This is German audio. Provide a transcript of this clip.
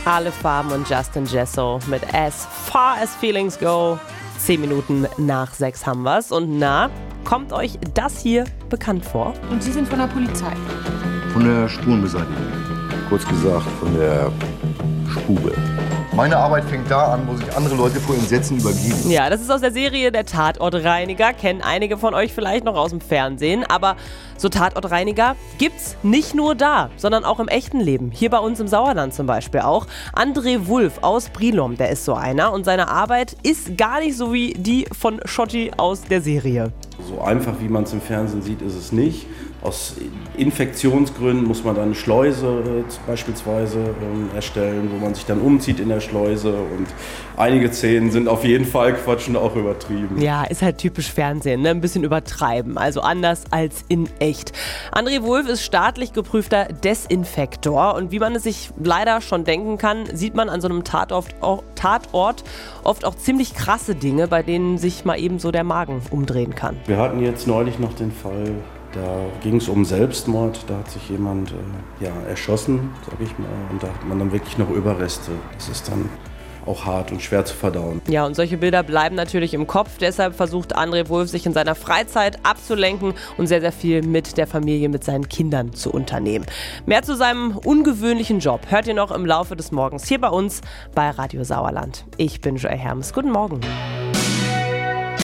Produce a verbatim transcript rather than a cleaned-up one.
Alle Farben und Justin Jesso mit As Far As Feelings Go. Zehn Minuten nach sechs haben wir's. Und na, kommt euch das hier bekannt vor? Und Sie sind von der Polizei? Von der Spurenbeseitigung. Kurz gesagt, von der Spube. Meine Arbeit fängt da an, wo sich andere Leute vor Entsetzen übergeben. Ja, das ist aus der Serie Der Tatortreiniger. Kennen einige von euch vielleicht noch aus dem Fernsehen. Aber so Tatortreiniger gibt's nicht nur da, sondern auch im echten Leben. Hier bei uns im Sauerland zum Beispiel auch. André Wulff aus Brilon, der ist so einer. Und seine Arbeit ist gar nicht so wie die von Schotti aus der Serie. So einfach, wie man es im Fernsehen sieht, ist es nicht. Aus Infektionsgründen muss man dann eine Schleuse äh, beispielsweise ähm, erstellen, wo man sich dann umzieht in der Schleuse. Und einige Szenen sind auf jeden Fall Quatsch und auch übertrieben. Ja, ist halt typisch Fernsehen, ne? Ein bisschen übertreiben, also anders als in echt. André Wulff ist staatlich geprüfter Desinfektor und wie man es sich leider schon denken kann, sieht man an so einem Tatort, Tatort oft auch ziemlich krasse Dinge, bei denen sich mal eben so der Magen umdrehen kann. Wir hatten jetzt neulich noch den Fall, da ging es um Selbstmord, da hat sich jemand äh, ja, erschossen, sag ich mal, und da hat man dann wirklich noch Überreste. Das ist dann auch hart und schwer zu verdauen. Ja, und solche Bilder bleiben natürlich im Kopf. Deshalb versucht André Wulff, sich in seiner Freizeit abzulenken und sehr, sehr viel mit der Familie, mit seinen Kindern zu unternehmen. Mehr zu seinem ungewöhnlichen Job hört ihr noch im Laufe des Morgens hier bei uns bei Radio Sauerland. Ich bin Joy Hermes. Guten Morgen.